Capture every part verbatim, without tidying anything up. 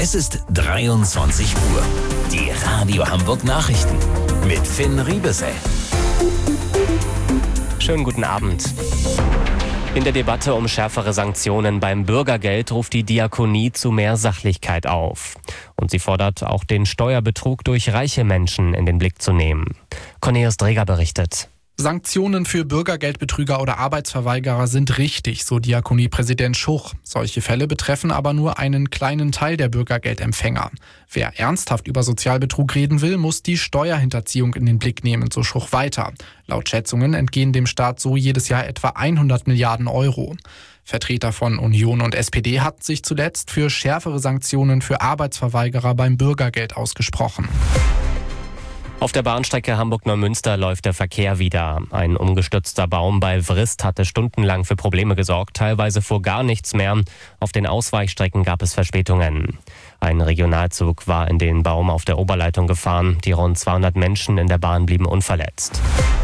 Es ist dreiundzwanzig Uhr. Die Radio Hamburg Nachrichten mit Finn Riebesell. Schönen guten Abend. In der Debatte um schärfere Sanktionen beim Bürgergeld ruft die Diakonie zu mehr Sachlichkeit auf. Und sie fordert auch den Steuerbetrug durch reiche Menschen in den Blick zu nehmen. Cornelius Dreger berichtet. Sanktionen für Bürgergeldbetrüger oder Arbeitsverweigerer sind richtig, so Diakoniepräsident Schuch. Solche Fälle betreffen aber nur einen kleinen Teil der Bürgergeldempfänger. Wer ernsthaft über Sozialbetrug reden will, muss die Steuerhinterziehung in den Blick nehmen, so Schuch weiter. Laut Schätzungen entgehen dem Staat so jedes Jahr etwa hundert Milliarden Euro. Vertreter von Union und S P D hatten sich zuletzt für schärfere Sanktionen für Arbeitsverweigerer beim Bürgergeld ausgesprochen. Auf der Bahnstrecke Hamburg-Neumünster läuft der Verkehr wieder. Ein umgestürzter Baum bei Vrist hatte stundenlang für Probleme gesorgt. Teilweise fuhr gar nichts mehr. Auf den Ausweichstrecken gab es Verspätungen. Ein Regionalzug war in den Baum auf der Oberleitung gefahren. Die rund zweihundert Menschen in der Bahn blieben unverletzt.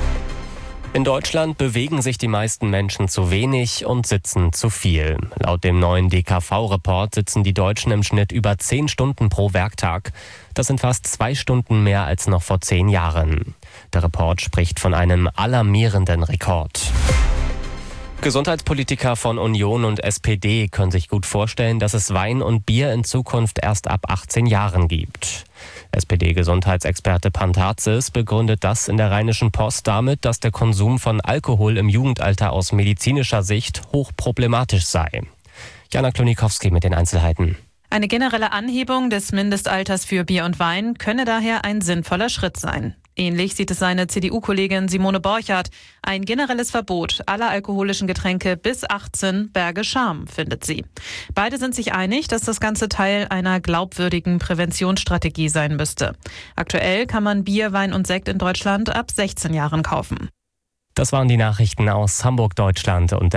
In Deutschland bewegen sich die meisten Menschen zu wenig und sitzen zu viel. Laut dem neuen D K V-Report sitzen die Deutschen im Schnitt über zehn Stunden pro Werktag. Das sind fast zwei Stunden mehr als noch vor zehn Jahren. Der Report spricht von einem alarmierenden Rekord. Gesundheitspolitiker von Union und S P D können sich gut vorstellen, dass es Wein und Bier in Zukunft erst ab achtzehn Jahren gibt. S P D-Gesundheitsexperte Pantazis begründet das in der Rheinischen Post damit, dass der Konsum von Alkohol im Jugendalter aus medizinischer Sicht hochproblematisch sei. Jana Klonikowski mit den Einzelheiten. Eine generelle Anhebung des Mindestalters für Bier und Wein könne daher ein sinnvoller Schritt sein. Ähnlich sieht es seine C D U-Kollegin Simone Borchardt. Ein generelles Verbot aller alkoholischen Getränke bis achtzehn berge Scham, findet sie. Beide sind sich einig, dass das Ganze Teil einer glaubwürdigen Präventionsstrategie sein müsste. Aktuell kann man Bier, Wein und Sekt in Deutschland ab sechzehn Jahren kaufen. Das waren die Nachrichten aus Hamburg, Deutschland und